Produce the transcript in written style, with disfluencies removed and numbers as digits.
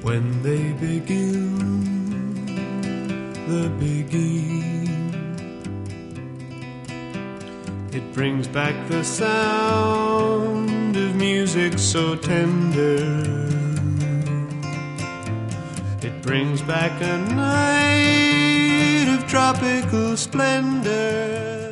when they begin the begin. It brings back the sound of music so tender. It brings back a night of tropical splendor.